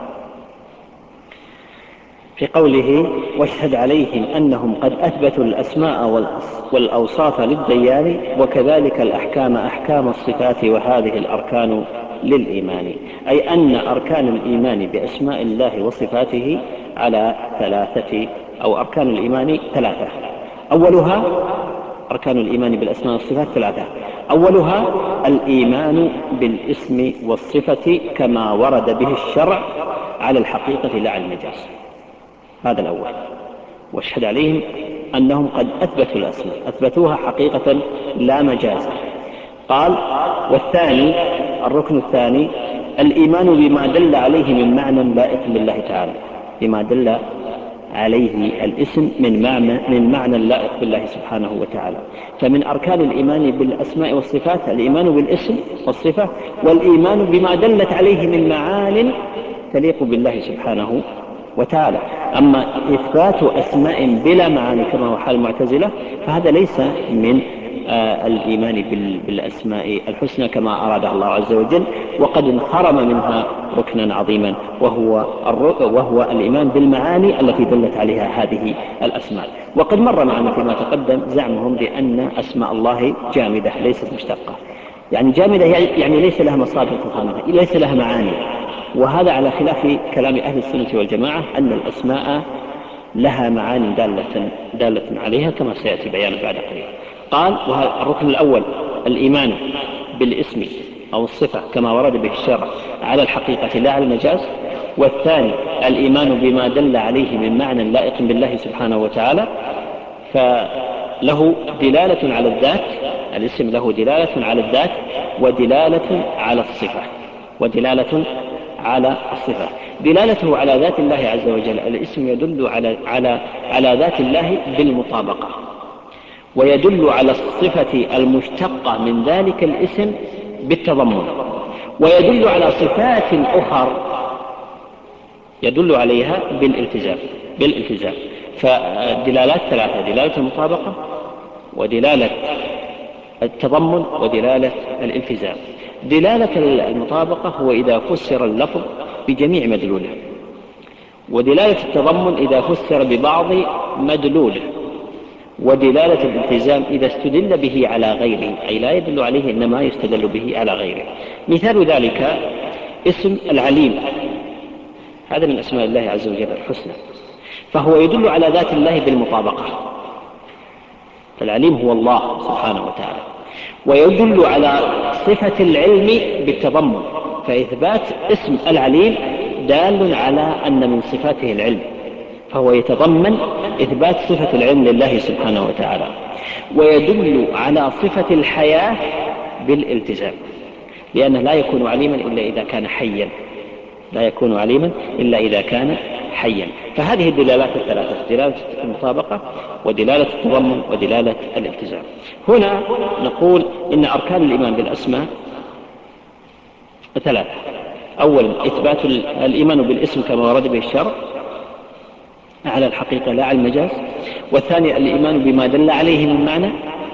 في قوله واشهد عليهم أنهم قد أثبتوا الأسماء والأوصاف للديان، وكذلك الأحكام أحكام الصفات، وهذه الأركان للإيمان، أي أن أركان الإيمان بأسماء الله وصفاته على ثلاثة، أو أركان الإيمان ثلاثة. أولها أركان الإيمان بالأسماء والصفات ثلاثة. أولها الإيمان بالاسم والصفة كما ورد به الشرع على الحقيقة لا على المجاز، هذا الأول. واشهد عليهم أنهم قد أثبتوا الأسماء، أثبتوها حقيقة لا مجاز. قال والثاني، الركن الثاني، الإيمان بما دل عليه من معنى لائق بالله تعالى، بما دل عليه الاسم من معنى, من معنى لائق بالله سبحانه وتعالى. فمن أركان الإيمان بالأسماء والصفات الإيمان بالاسم والصفة، والإيمان بما دلت عليه من معان تليق بالله سبحانه وتعالى. أما إثبات أسماء بلا معاني كما هو حال المعتزلة فهذا ليس من آه الإيمان بالأسماء الحسنى كما أراد الله عز وجل، وقد انخرم منها ركنا عظيما وهو, وهو الإيمان بالمعاني التي دلت عليها هذه الأسماء. وقد مر معنا فيما تقدم زعمهم بأن أسماء الله جامدة ليست مشتقة، يعني جامدة يعني ليس لها مصادر تفهمها، ليس لها معاني، وهذا على خلاف كلام أهل السنة والجماعة أن الأسماء لها معاني دالة, دالة عليها كما سيأتي بيان بعد قليل. قال وهذا الركن الأول الإيمان بالاسم أو الصفة كما ورد به الشرع على الحقيقة لا على المجاز. والثاني الإيمان بما دل عليه من معنى لائق بالله سبحانه وتعالى، فله دلالة على الذات، الاسم له دلالة على الذات ودلالة على الصفة، ودلالة على الصفة. دلالته على ذات الله عز وجل، الاسم يدل على, على, على ذات الله بالمطابقة، ويدل على الصفة المشتقة من ذلك الاسم بالتضمن، ويدل على صفات أخرى يدل عليها بالالتزام بالالتزام فدلالات ثلاثة: دلالة المطابقة، ودلالة التضمن، ودلالة الالتزام. دلالة المطابقة هو إذا فسر اللفظ بجميع مدلوله، ودلالة التضمن إذا فسر ببعض مدلوله، ودلالة الالتزام إذا استدل به على غيره، أي لا يدل عليه إنما يستدل به على غيره. مثال ذلك اسم العليم، هذا من أسماء الله عز وجل الحسنى، فهو يدل على ذات الله بالمطابقة، فالعليم هو الله سبحانه وتعالى. ويدل على صفة العلم بالتضمن، فإثبات اسم العليم دال على أن من صفاته العلم، فهو يتضمن إثبات صفة العلم لله سبحانه وتعالى. ويدل على صفة الحياة بالالتزام، لأنه لا يكون عليما إلا إذا كان حيا، لا يكون عليما إلا إذا كان حيا. فهذه الدلالات الثلاثة: دلالة المطابقة، ودلالة التضمن، ودلالة الالتزام. هنا نقول إن أركان الإيمان بالأسماء ثلاثة: أولا إثبات الإيمان بالاسم كما ورد به الشرع على الحقيقة لا على المجاز. والثاني الإيمان بما دل عليه من معنى،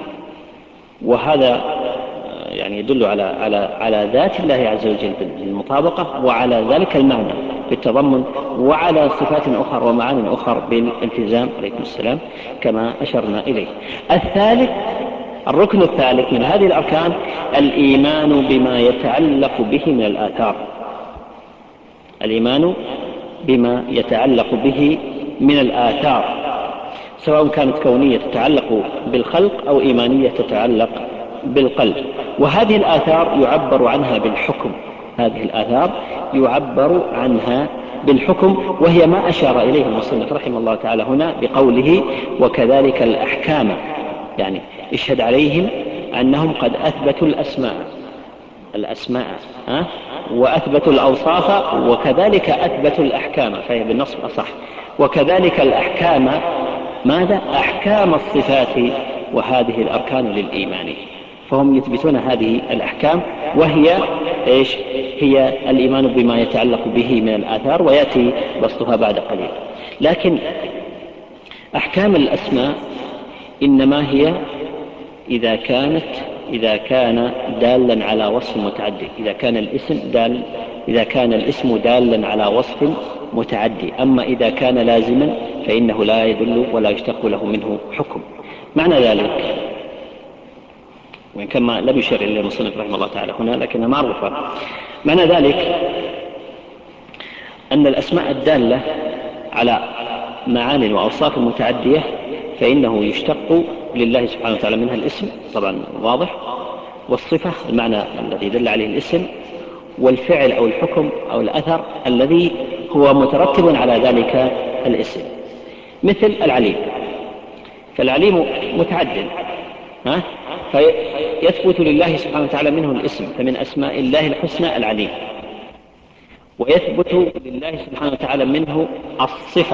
وهذا يعني يدل على على على ذات الله عز وجل بالمطابقة وعلى ذلك المعنى، بالتضمن، وعلى صفات أخرى ومعان أخرى بالالتزام عليكم السلام كما أشرنا إليه. الثالث، الركن الثالث من هذه الأركان الإيمان بما يتعلق به من الآثار، الإيمان بما يتعلق به من الآثار، سواء كانت كونية تتعلق بالخلق أو إيمانية تتعلق بالقلب. وهذه الآثار يعبر عنها بالحكم، هذه الآثار يعبر عنها بالحكم، وهي ما أشار إليه المصنف رحمه الله تعالى هنا بقوله وكذلك الأحكام، يعني اشهد عليهم أنهم قد أثبتوا الأسماء الأسماء ها؟ وأثبتوا الأوصاف، وكذلك أثبتوا الأحكام، فهي بالنصب أصح. وكذلك الأحكام، ماذا؟ أحكام الصفات، وهذه الأركان للإيمان. فهم يثبتون هذه الأحكام، وهي إيش؟ هي الإيمان بما يتعلق به من الآثار، ويأتي بسطها بعد قليل. لكن أحكام الأسماء إنما هي إذا كانت إذا كان دالا على وصف متعدي، إذا كان الاسم دال إذا كان الاسم دالا على وصف متعدي. أما إذا كان لازما فإنه لا يدل ولا يشتق له منه حكم. معنى ذلك، وإن كان لم يشر إليه المصنف رحمه الله تعالى هنا لكنها معروفة، معنى ذلك أن الأسماء الدالة على معان وأوصاف متعدية فإنه يشتق لله سبحانه وتعالى منها الاسم، طبعا واضح، والصفة المعنى الذي دل عليه الاسم، والفعل أو الحكم أو الأثر الذي هو مترتب على ذلك الاسم. مثل العليم، فالعليم متعدد، ها؟ فيثبت لله سبحانه وتعالى منه الاسم، فمن أسماء الله الحسنى العليم، ويثبت لله سبحانه وتعالى منه الصفة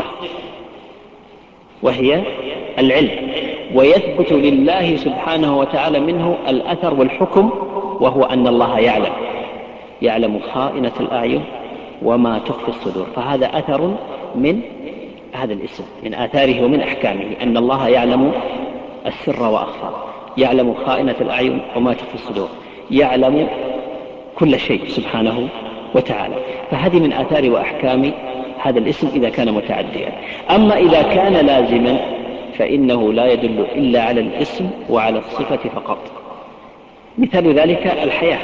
وهي العلم، ويثبت لله سبحانه وتعالى منه الأثر والحكم وهو أن الله يعلم يعلم خائنة الأعين وما تخفي الصدور. فهذا أثر من هذا الاسم، من آثاره ومن أحكامه أن الله يعلم السر وأخفى، يعلم خائنة الأعين وما تخفي الصدور، يعلم كل شيء سبحانه وتعالى. فهذه من آثار وأحكام هذا الاسم إذا كان متعديا. أما إذا كان لازما فإنه لا يدل إلا على الاسم وعلى الصفة فقط. مثال ذلك الحياة،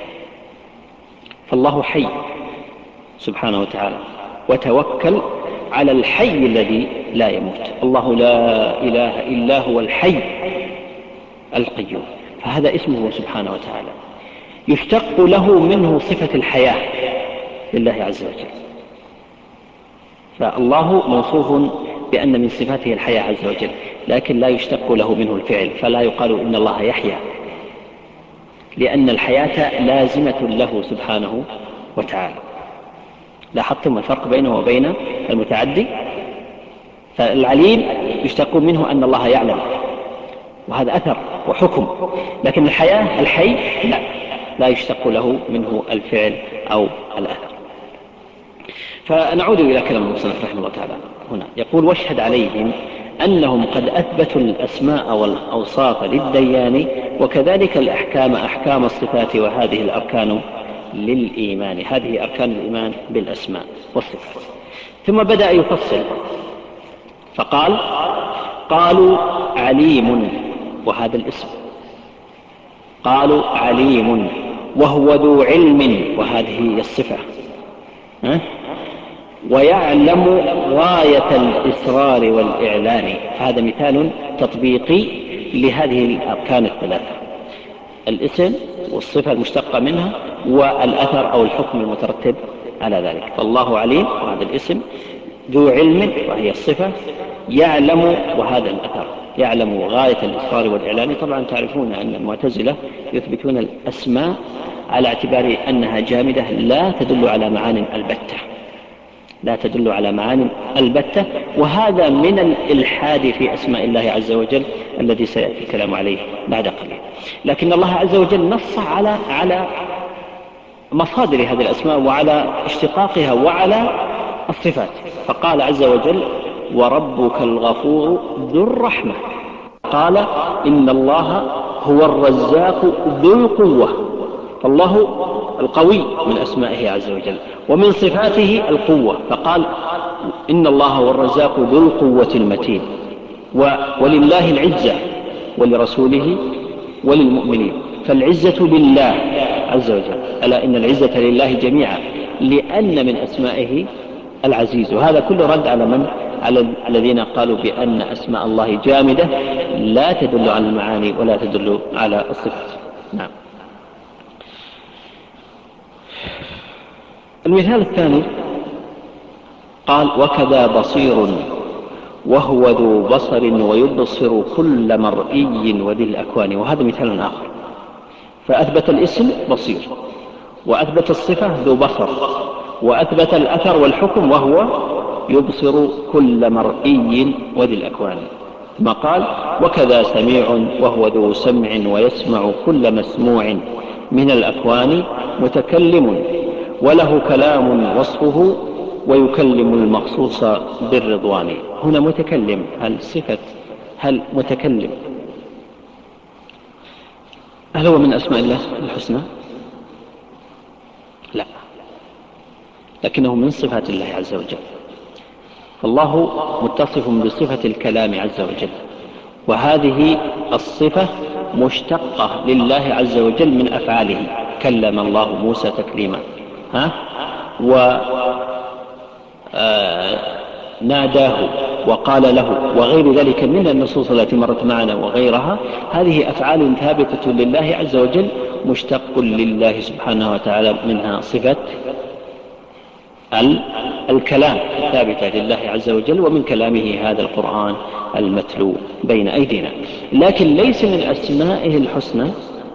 فالله حي سبحانه وتعالى، وتوكل على الحي الذي لا يموت، الله لا إله إلا هو الحي القيوم، فهذا اسمه سبحانه وتعالى، يشتق له منه صفة الحياة لله عز وجل. فالله موصوف بأن من صفاته الحياة عز وجل، لكن لا يشتق له منه الفعل، فلا يقال إن الله يحيا، لأن الحياة لازمة له سبحانه وتعالى. لاحظتم الفرق بينه وبين المتعدي؟ فالعليم يشتق منه أن الله يعلم، وهذا أثر وحكم، لكن الحياة الحي لا لا يشتق له منه الفعل أو الأثر. فنعود إلى كلام المصنف رحمه الله تعالى هنا، يقول واشهد عليهم أنهم قد أثبتوا الأسماء والأوصاف للديان، وكذلك الأحكام أحكام الصفات، وهذه الأركان للإيمان. هذه أركان الإيمان بالأسماء والصفات. ثم بدأ يفصل فقال قالوا عليم، وهذا الاسم، قالوا عليم وهو ذو علم، وهذه هي الصفة، ها؟ ويعلم غاية الإسرار والإعلان. هذا مثال تطبيقي لهذه الأركان الثلاثة، الاسم والصفة المشتقة منها والأثر أو الحكم المترتب على ذلك. فالله عليم وهذا الاسم، ذو علم وهي الصفة، يعلم وهذا الأثر، يعلم غاية الإسرار والإعلان. طبعا تعرفون أن المعتزلة يثبتون الأسماء على اعتبار أنها جامدة لا تدل على معان البتة، لا تدل على معان البتة، وهذا من الإلحاد في أسماء الله عز وجل الذي سيأتي الكلام عليه بعد قليل. لكن الله عز وجل نص على على مصادر هذه الأسماء وعلى اشتقاقها وعلى الصفات، فقال عز وجل وربك الغفور ذو الرحمة، قال إن الله هو الرزاق ذو القوة. فالله القوي من أسمائه عز وجل، ومن صفاته القوة، فقال إن الله هو الرزاق ذو القوة المتين، ولله العزة ولرسوله وللمؤمنين، فالعزة لله عز وجل، ألا إن العزة لله جميعا، لأن من أسمائه العزيز. وهذا كله رد على من؟ على الذين قالوا بأن أسماء الله جامدة لا تدل على المعاني ولا تدل على الصفات. نعم. المثال الثاني قال وكذا بصير وهو ذو بصر ويبصر كل مرئي وذي الأكوان. وهذا مثال آخر، فأثبت الاسم بصير، وأثبت الصفة ذو بصر، وأثبت الأثر والحكم وهو يبصر كل مرئي وذي الأكوان، ثم قال وكذا سميع وهو ذو سمع ويسمع كل مسموع من الأكوان، متكلم وله كلام وصفه ويكلم المخصوص بالرضوان. هنا متكلم، هل صفة هل متكلم هل هو من أسماء الله الحسنى؟ لا، لكنه من صفات الله عز وجل. فالله متصف بصفة الكلام عز وجل، وهذه الصفة مشتقة لله عز وجل من أفعاله، كلم الله موسى تكليما، ها وناداه وقال له، وغير ذلك من النصوص التي مرت معنا وغيرها. هذه أفعال ثابتة لله عز وجل، مشتق لله سبحانه وتعالى منها صفة الكلام ثابتة لله عز وجل، ومن كلامه هذا القرآن المتلو بين أيدينا. لكن ليس من أسمائه الحسنى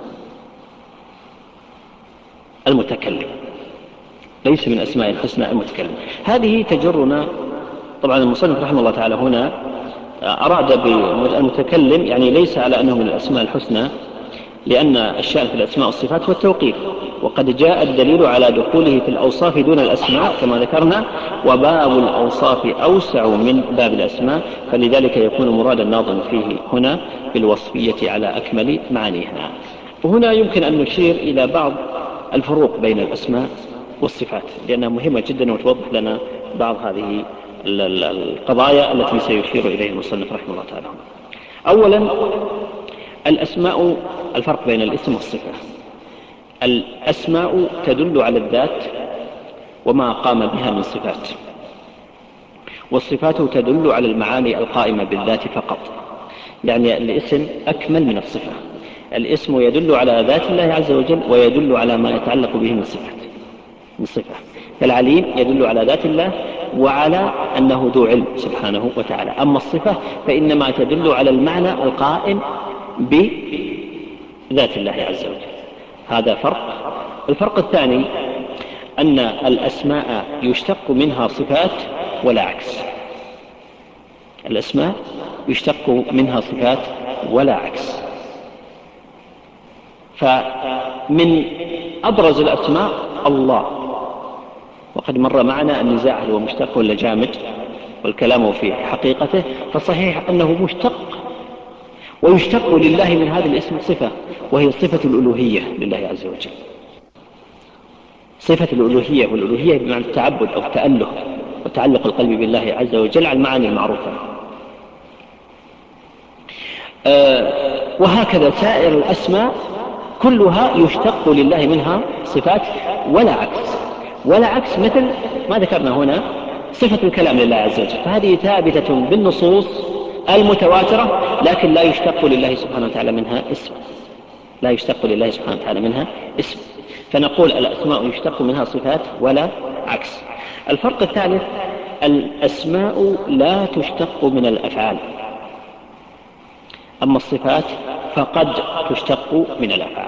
المتكلم، ليس من أسماء الحسنى المتكلم. هذه تجرنا، طبعا المصنف رحمه الله تعالى هنا أراد بالمتكلم يعني ليس على أنه من الأسماء الحسنى، لأن الشأن في الأسماء والصفات هو التوقيف، وقد جاء الدليل على دخوله في الأوصاف دون الأسماء كما ذكرنا، وباب الأوصاف أوسع من باب الأسماء، فلذلك يكون مراد الناظم فيه هنا بالوصفية على أكمل معانيها. وهنا يمكن أن نشير إلى بعض الفروق بين الأسماء والصفات، لأنها مهمة جدا وتوضح لنا بعض هذه القضايا التي سيشير إليها المصنف رحمه الله تعالى. أولا الأسماء، الفرق بين الاسم والصفة. الأسماء تدل على الذات وما قام بها من صفات، والصفات تدل على المعاني القائمة بالذات فقط، يعني الاسم أكمل من الصفة. الاسم يدل على ذات الله عز وجل ويدل على ما يتعلق به من صفات من صفة. فالعليم يدل على ذات الله وعلى أنه ذو علم سبحانه وتعالى. أما الصفة فإنما تدل على المعنى القائم بذات الله عز وجل. هذا فرق. الفرق الثاني أن الأسماء يشتق منها صفات ولا عكس. الأسماء يشتق منها صفات ولا عكس. فمن أبرز الأسماء الله، وقد مر معنا النزاع هل هو مشتق ولا جامد، والكلام في حقيقته، فصحيح أنه مشتق، ويشتق لله من هذا الاسم صفة، وهي صفة الألوهية لله عز وجل. صفة الألوهية، والألوهية بمعنى التعبد أو التأله وتعلق القلب بالله عز وجل على المعاني المعروفة. أه وهكذا سائر الأسماء كلها يشتق لله منها صفات ولا عكس، ولا عكس مثل ما ذكرنا هنا صفة الكلام لله عز وجل، فهذه ثابتة بالنصوص المتواترة، لكن لا يشتق لله سبحانه وتعالى منها اسم، لا يشتق لله سبحانه وتعالى منها اسم. فنقول الأسماء يشتق منها صفات ولا عكس. الفرق الثالث الأسماء لا تشتق من الأفعال، أما الصفات فقد تشتق من الأفعال.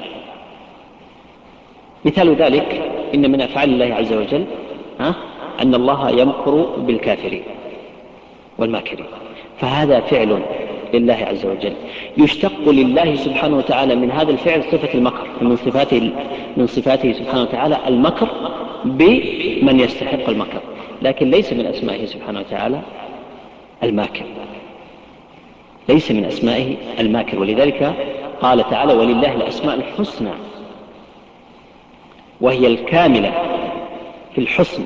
مثال ذلك إن من أفعال الله عز وجل ها أن الله يمكر بالكافرين والماكرين، فهذا فعل لله عز وجل، يشتق لله سبحانه وتعالى من هذا الفعل صفة المكر، من صفاته من صفاته سبحانه وتعالى المكر بمن يستحق المكر، لكن ليس من أسمائه سبحانه وتعالى الماكر، ليس من أسمائه الماكر. ولذلك قال تعالى ولله الأسماء الحسنى وهي الكاملة في الحسن.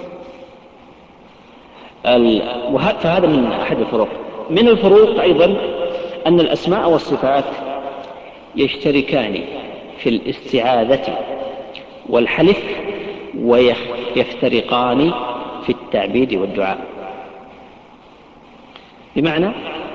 فهذا من أحد الفروق. من الفروق أيضا أن الأسماء والصفات يشتركان في الاستعاذة والحلف، ويفترقان في التعبيد والدعاء. بمعنى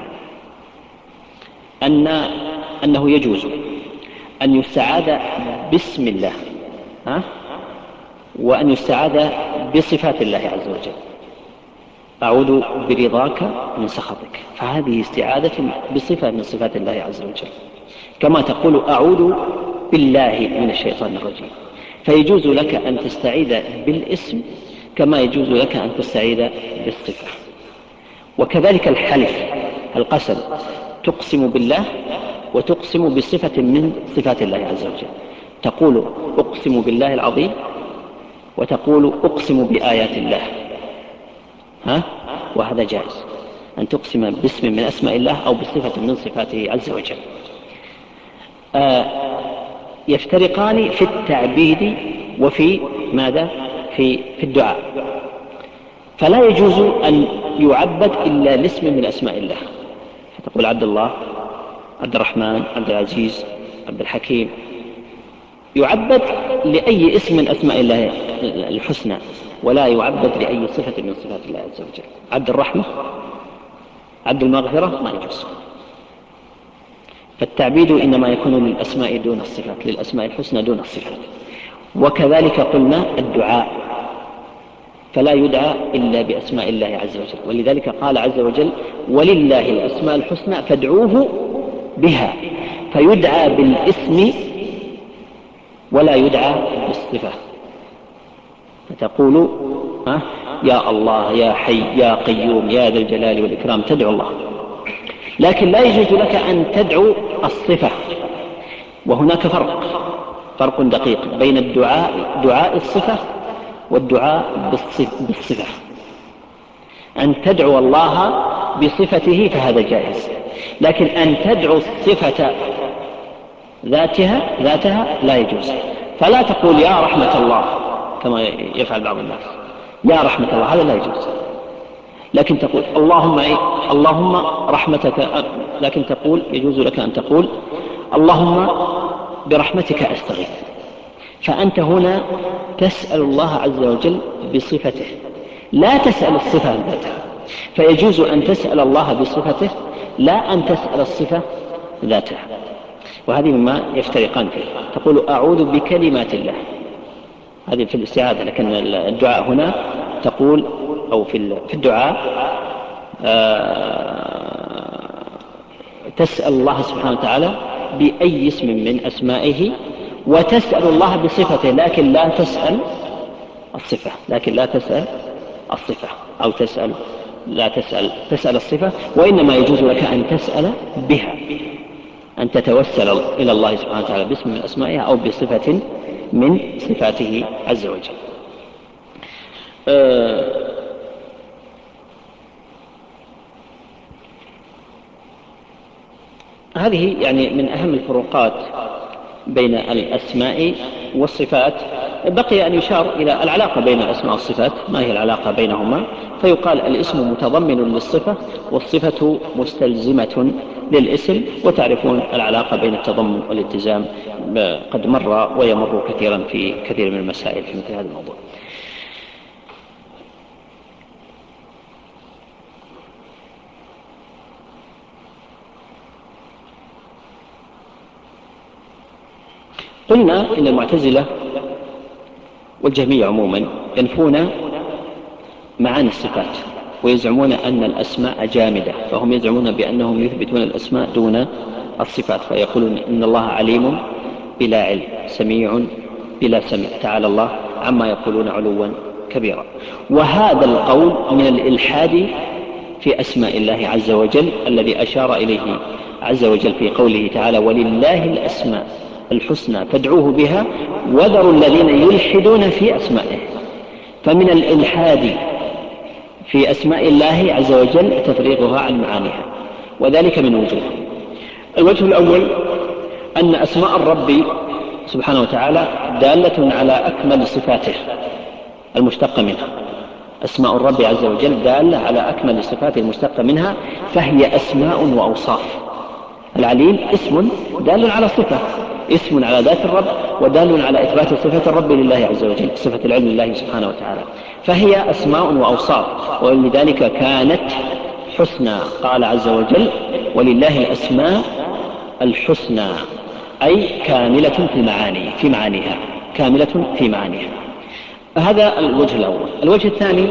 أن أنه يجوز أن يستعاذ باسم الله ها؟ وأن يستعاذ بصفات الله عز وجل. أعوذ برضاك من سخطك، فهذه استعاذة بصفة من صفات الله عز وجل، كما تقول أعوذ بالله من الشيطان الرجيم. فيجوز لك أن تستعيذ بالاسم كما يجوز لك أن تستعيذ بالصفة. وكذلك الحلف، القسم، تقسم بالله وتقسم بصفة من صفات الله عز وجل. تقول أقسم بالله العظيم، وتقول أقسم بآيات الله، ها؟ وهذا جائز أن تقسم باسم من أسماء الله أو بصفة من صفاته عز وجل. آه يفترقان في التعبيد وفي ماذا؟ في, في الدعاء. فلا يجوز أن يعبد إلا لاسم من أسماء الله، فتقول عبد الله، عبد الرحمن، عبد العزيز، عبد الحكيم. يعبد لأي اسم من أسماء الله الحسنى، ولا يعبد لأي صفة من صفات الله عز وجل. عبد الرحمة، عبد المغفرة، ما يجوز. فالتعبيد إنما يكون للأسماء دون الصفات، للأسماء الحسنى دون الصفات. وكذلك قلنا الدعاء، فلا يدعى إلا بأسماء الله عز وجل. ولذلك قال عز وجل ولله الأسماء الحسنى فادعوه بها، فيدعى بالاسم ولا يدعى بالصفة. فتقول ها يا الله، يا حي، يا قيوم، يا ذا الجلال والإكرام، تدعو الله. لكن لا يجوز لك أن تدعو الصفة. وهناك فرق فرق دقيق بين الدعاء دعاء الصفة والدعاء بالصفة. أن تدعو الله بصفته فهذا جائز، لكن أن تدعو الصفة ذاتها ذاتها لا يجوز. فلا تقول يا رحمة الله كما يفعل بعض الناس، يا رحمة الله، هذا لا يجوز. لكن تقول اللهم إيه؟ اللهم رحمتك، لكن تقول يجوز لك أن تقول اللهم برحمتك أستغيث. فأنت هنا تسأل الله عز وجل بصفته، لا تسأل الصفة ذاتها. فيجوز أن تسأل الله بصفته لا أن تسأل الصفة ذاتها. وهذه مما يفترقان فيه. تقول أعوذ بكلمات الله، هذه في الاستعاذة. لكن الدعاء هنا تقول أو في الدعاء تسأل الله سبحانه وتعالى بأي اسم من أسمائه، وتسأل الله بصفته، لكن لا تسأل الصفة لكن لا تسأل الصفة أو تسأل لا تسأل تسأل الصفة. وإنما يجوز لك أن تسأل بها، أن تتوسل إلى الله سبحانه وتعالى باسم من أسمائه أو بصفة من صفاته عز وجل. آه هذه يعني من أهم الفروقات بين الأسماء والصفات. بقي أن يشار إلى العلاقة بين الأسماء والصفات، ما هي العلاقة بينهما؟ فيقال الاسم متضمن للصفة، والصفة مستلزمة للاسم. وتعرفون العلاقة بين التضمن والالتزام، قد مر ويمر كثيرا في كثير من المسائل في مثل هذا الموضوع. قلنا إن المعتزلة والجهمية عموما ينفون معاني الصفات، ويزعمون أن الأسماء جامدة، فهم يزعمون بأنهم يثبتون الأسماء دون الصفات، فيقولون إن الله عليم بلا علم، سميع بلا سمع، تعالى الله عما يقولون علوا كبيرا. وهذا القول من الإلحاد في أسماء الله عز وجل، الذي أشار إليه عز وجل في قوله تعالى ولله الأسماء الحسنى فادعوه بها وذروا الذين يلحدون في أسمائه. فمن الإلحاد في أسماء الله عز وجل تفريغها عن معانيها، وذلك من وجوه. الوجه الأول أن أسماء الرب سبحانه وتعالى دالة على أكمل صفاته المشتقة منها. أسماء الرب عز وجل دالة على أكمل صفاته المشتقة منها، فهي أسماء وأوصاف. العليم اسم دال على صفة، اسم على ذات الرب ودال على إثبات صفة الرب لله عز وجل، صفة العلم لله سبحانه وتعالى، فهي أسماء وأوصاف. ولذلك كانت حسنى. قال عز وجل ولله الأسماء الحسنى، أي كاملة في المعاني في معانيها كاملة في معانيها. هذا الوجه الأول. الوجه الثاني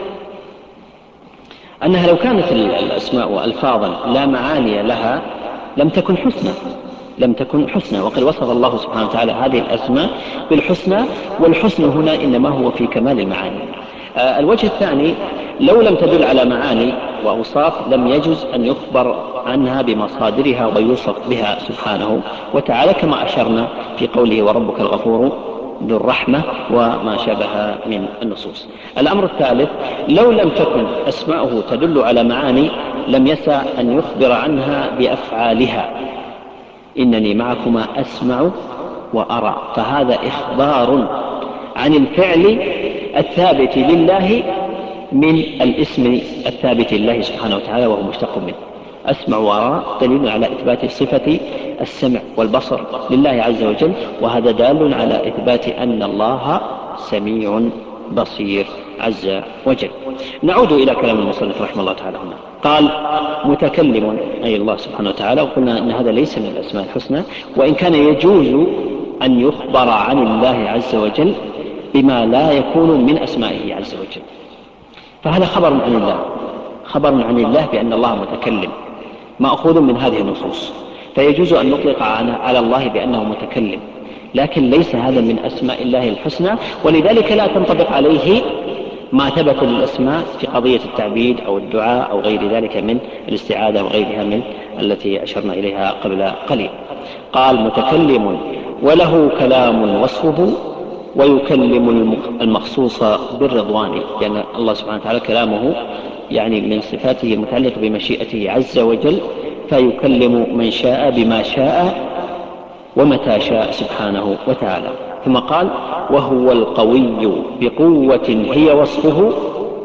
أنها لو كانت الأسماء ألفاظا لا معاني لها لم تكن حسنى لم تكن حسنى وقد وصف الله سبحانه وتعالى هذه الأسماء بالحسنى، والحسن هنا إنما هو في كمال المعاني. آه الوجه الثاني لو لم تدل على معاني وأوصاف لم يجوز أن يخبر عنها بمصادرها ويوصف بها سبحانه وتعالى، كما أشرنا في قوله وربك الغفور ذو الرحمة وما شابه من النصوص. الأمر الثالث لو لم تكن أسماؤه تدل على معاني لم يسع أن يخبر عنها بأفعالها، إنني معكما أسمع وأرى، فهذا إخبار عن الفعل الثابت لله من الاسم الثابت لله سبحانه وتعالى وهو مشتق منه. أسمع وأرى دليل على إثبات صفة السمع والبصر لله عز وجل، وهذا دال على إثبات أن الله سميع بصير عز وجل. نعود إلى كلام المصنف رحمه الله تعالى هنا. قال متكلم أي الله سبحانه وتعالى، وقلنا أن هذا ليس من الأسماء الحسنى، وإن كان يجوز أن يخبر عن الله عز وجل بما لا يكون من أسمائه عز وجل، فهذا خبر عن الله خبر عن الله بأن الله متكلم مأخوذ من هذه النصوص، فيجوز أن نطلق على الله بأنه متكلم، لكن ليس هذا من أسماء الله الحسنى، ولذلك لا تنطبق عليه ما ثبت للأسماء في قضية التعبيد أو الدعاء أو غير ذلك من الاستعاذة وغيرها من التي أشرنا إليها قبل قليل. قال متكلم وله كلام وصفه ويكلم المخصوص بالرضوان، لأن يعني الله سبحانه وتعالى كلامه يعني من صفاته المتعلقة بمشيئته عز وجل، فيكلم من شاء بما شاء ومتى شاء سبحانه وتعالى. ثم قال وهو القوي بقوة هي وصفه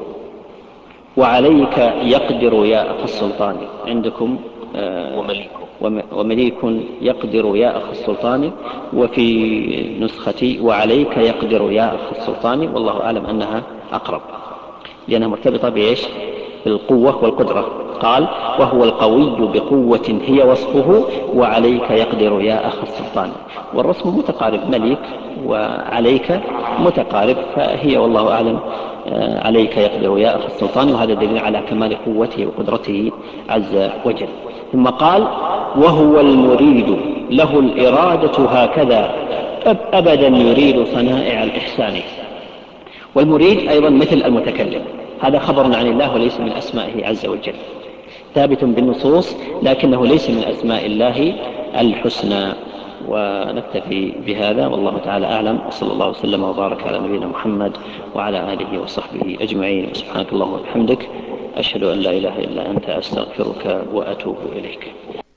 وعليك يقدر يا أخ السلطان. عندكم آه ومليك يقدر يا أخ السلطان، وفي نسختي وعليك يقدر يا أخ السلطان، والله أعلم أنها أقرب لأنها مرتبطة بإيش؟ بالقوة والقدرة. قال وهو القوي بقوة هي وصفه وعليك يقدر يا أخ السلطان، والرسم متقارب، مليك وعليك متقارب، فهي والله أعلم عليك يقدر يا أخ السلطان، وهذا دليل على كمال قوته وقدرته عز وجل. ثم قال وهو المريد له الإرادة هكذا أبدا يريد صنائع الإحسان. والمريد أيضا مثل المتكلم، هذا خبر عن الله وليس من أسمائه عز وجل، ثابت بالنصوص لكنه ليس من أسماء الله الحسنى. ونكتفي بهذا والله تعالى أعلم، وصلى الله وسلم وبارك على نبينا محمد وعلى آله وصحبه أجمعين، وسبحانك اللهم وبحمدك أشهد أن لا إله إلا أنت أستغفرك وأتوب إليك.